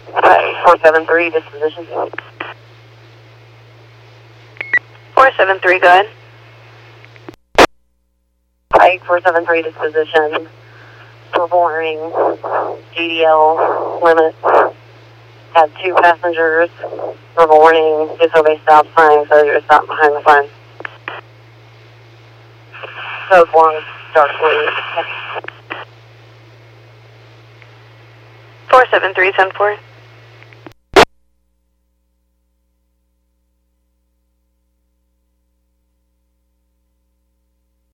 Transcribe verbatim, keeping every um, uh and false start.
Hi, four seven three, disposition. four seven three, go ahead. Hi, four seven three, disposition. Reporting G D L limits. Had two passengers. Reporting disobey stop sign, so you're stopped behind the sign. So long, darkly. four seven three, seven four.